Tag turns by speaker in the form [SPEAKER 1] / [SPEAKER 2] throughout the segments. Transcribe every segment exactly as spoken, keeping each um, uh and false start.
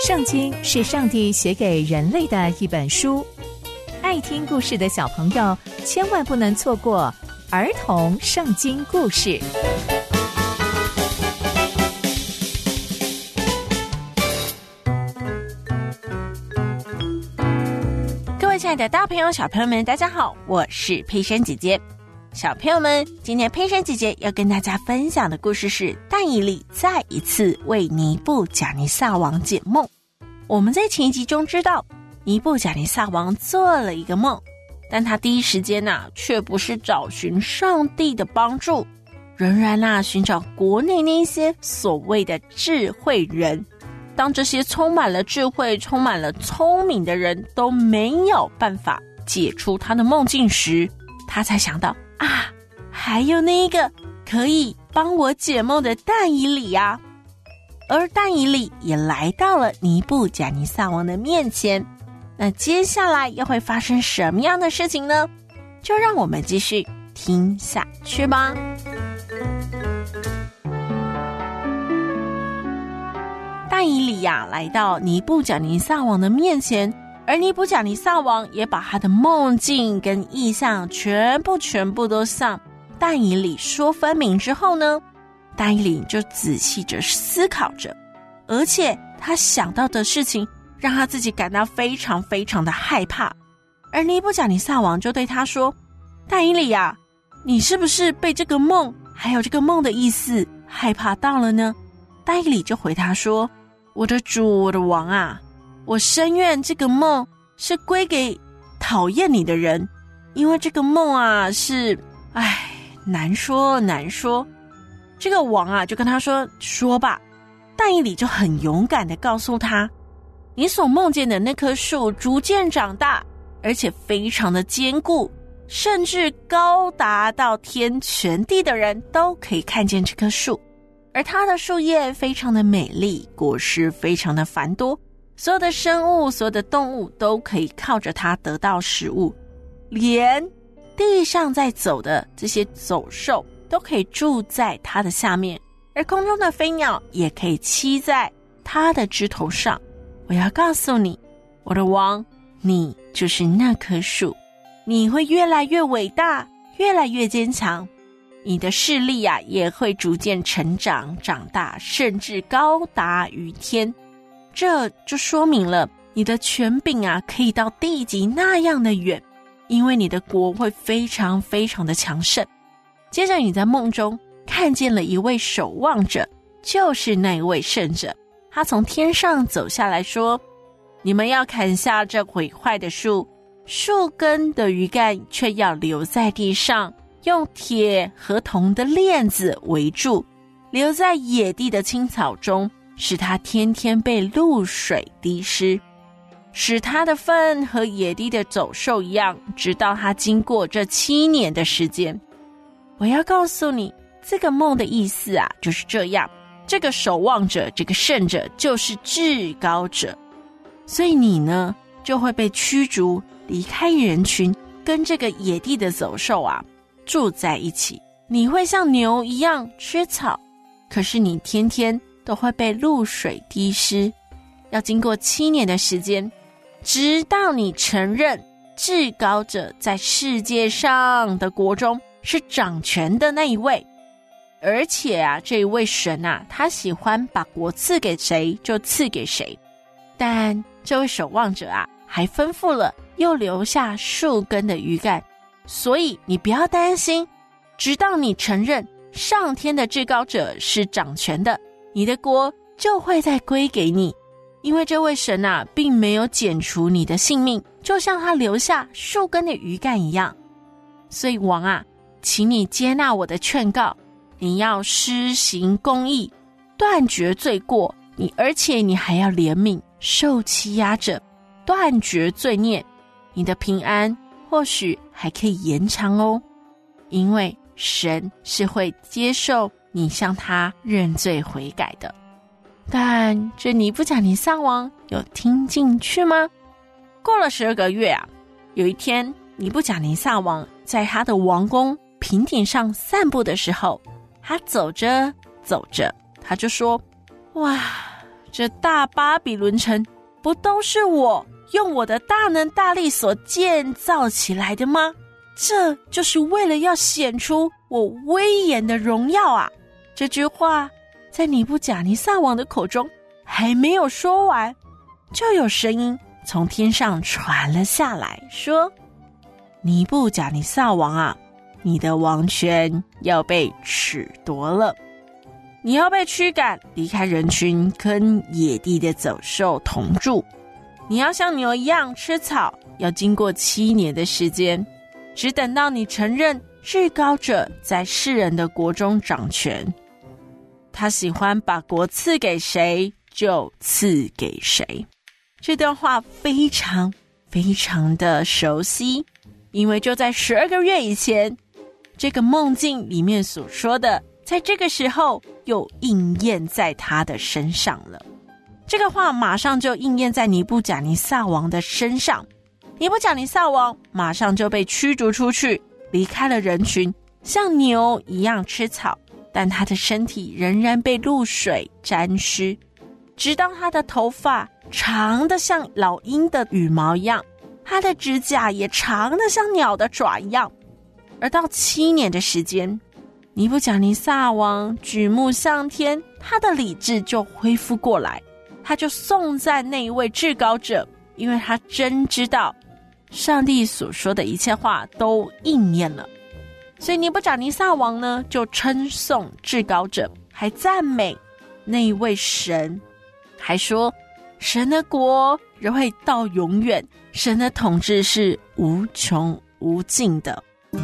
[SPEAKER 1] 圣经是上帝写给人类的一本书，爱听故事的小朋友千万不能错过儿童圣经故事。
[SPEAKER 2] 各位亲爱的大朋友小朋友们，大家好，我是佩珊姐姐。小朋友们，今天佩珊姐姐要跟大家分享的故事是但以理再一次为尼布甲尼撒王解梦。我们在前一集中知道，尼布甲尼撒王做了一个梦，但他第一时间啊，却不是找寻上帝的帮助，仍然啊寻找国内那些所谓的智慧人。当这些充满了智慧、充满了聪明的人都没有办法解出他的梦境时，他才想到啊，还有那一个可以帮我解梦的但以理啊。而但以理也来到了尼布甲尼撒王的面前，那接下来又会发生什么样的事情呢？就让我们继续听下去吧。但以理呀、啊、来到尼布甲尼撒王的面前，而尼布甲尼撒王也把他的梦境跟意象全部全部都向但以理说分明之后呢，但以理就仔细着思考着，而且他想到的事情让他自己感到非常非常的害怕。而尼布甲尼撒王就对他说，但以理啊，你是不是被这个梦还有这个梦的意思害怕到了呢？但以理就回他说，我的主，我的王啊，我深愿这个梦是归给讨厌你的人，因为这个梦啊是唉难说难说。这个王啊就跟他说，说吧。但以理就很勇敢地告诉他，你所梦见的那棵树逐渐长大，而且非常的坚固，甚至高达到天，全地的人都可以看见这棵树。而它的树叶非常的美丽，果实非常的繁多，所有的生物所有的动物都可以靠着它得到食物，连地上在走的这些走兽都可以住在它的下面，而空中的飞鸟也可以栖在它的枝头上。我要告诉你，我的王，你就是那棵树，你会越来越伟大，越来越坚强，你的势力啊也会逐渐成长长大，甚至高达于天。这就说明了你的权柄啊可以到地极那样的远，因为你的国会非常非常的强盛。接着你在梦中看见了一位守望者，就是那位圣者，他从天上走下来说，你们要砍下这毁坏的树，树根的余干却要留在地上，用铁和铜的链子围住，留在野地的青草中，使它天天被露水滴湿，使它的粪和野地的走兽一样，直到它经过这七年的时间。我要告诉你，这个梦的意思啊就是这样，这个守望者，这个圣者就是至高者，所以你呢就会被驱逐离开人群，跟这个野地的走兽啊住在一起。你会像牛一样吃草，可是你天天都会被露水滴湿，要经过七年的时间，直到你承认至高者在世界上的国中是掌权的那一位。而且啊，这一位神啊，他喜欢把国赐给谁就赐给谁。但这位守望者啊，还吩咐了又留下树根的余干，所以你不要担心，直到你承认上天的至高者是掌权的，你的国就会再归给你。因为这位神啊，并没有剪除你的性命，就像他留下树根的余干一样。所以王啊，请你接纳我的劝告，你要施行公义，断绝罪过，你而且你还要怜悯受欺压者，断绝罪孽，你的平安或许还可以延长哦。因为神是会接受你向他认罪悔改的。但这尼布甲尼撒王有听进去吗？过了十二个月啊，有一天尼布甲尼撒王在他的王宫平顶上散步的时候，他走着走着，他就说，哇， 这大巴比伦城不都是我用我的大能大力所建造起来的吗？这就是为了要显出我威严的荣耀啊！这句话在尼布甲尼撒王的口中还没有说完，就有声音从天上传了下来，说：尼布甲尼撒王啊，你的王权要被褫夺了，你要被驱赶离开人群，跟野地的走兽同住，你要像牛一样吃草，要经过七年的时间，只等到你承认至高者在世人的国中掌权，他喜欢把国赐给谁就赐给谁。这段话非常非常的熟悉，因为就在十二个月以前，这个梦境里面所说的，在这个时候又应验在他的身上了。这个话马上就应验在尼布甲尼撒王的身上，尼布甲尼撒王马上就被驱逐出去，离开了人群，像牛一样吃草，但他的身体仍然被露水沾湿，直到他的头发长得像老鹰的羽毛一样，他的指甲也长得像鸟的爪一样。而到七年的时间，尼布甲尼撒王举目向天，他的理智就恢复过来，他就颂赞那一位至高者，因为他真知道上帝所说的一切话都应验了。所以尼布甲尼撒王呢，就称颂至高者，还赞美那一位神，还说神的国仍会到永远，神的统治是无穷无尽的。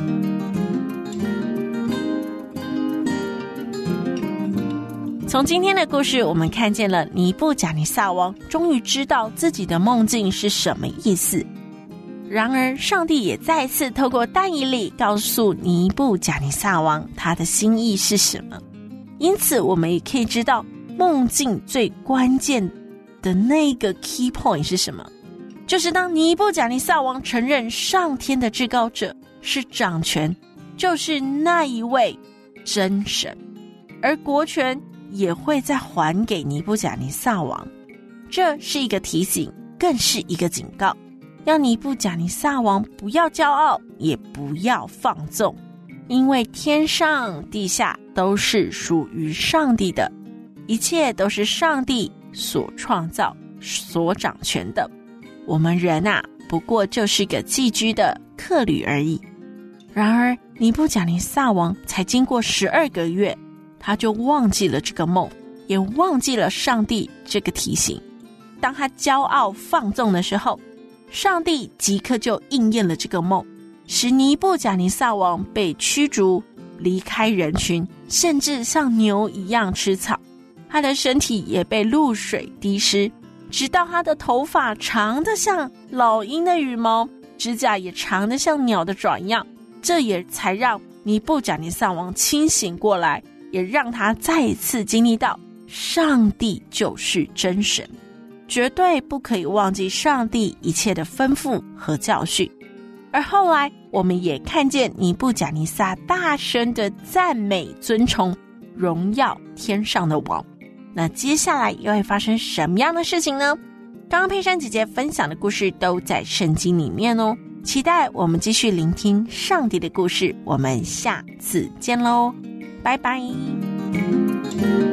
[SPEAKER 2] 从今天的故事，我们看见了尼布甲尼撒王终于知道自己的梦境是什么意思。然而上帝也再次透过但以理告诉尼布甲尼撒王他的心意是什么。因此我们也可以知道梦境最关键的那个 key point 是什么，就是当尼布甲尼撒王承认上天的至高者是掌权，就是那一位真神，而国权也会再还给尼布甲尼撒王。这是一个提醒，更是一个警告，要尼布甲尼撒王不要骄傲，也不要放纵，因为天上地下都是属于上帝的，一切都是上帝所创造所掌权的，我们人啊，不过就是个寄居的客旅而已。然而尼布甲尼撒王才经过十二个月，他就忘记了这个梦，也忘记了上帝这个提醒。当他骄傲放纵的时候，上帝即刻就应验了这个梦，使尼布甲尼撒王被驱逐离开人群，甚至像牛一样吃草，他的身体也被露水滴湿，直到他的头发长得像老鹰的羽毛，指甲也长得像鸟的爪一样。这也才让尼布甲尼撒王清醒过来，也让他再一次经历到上帝就是真神，绝对不可以忘记上帝一切的吩咐和教训。而后来我们也看见尼布甲尼撒大声的赞美尊崇荣耀天上的王。那接下来又会发生什么样的事情呢？刚刚佩珊姐姐分享的故事都在圣经里面哦，期待我们继续聆听上帝的故事。我们下次见咯，拜拜。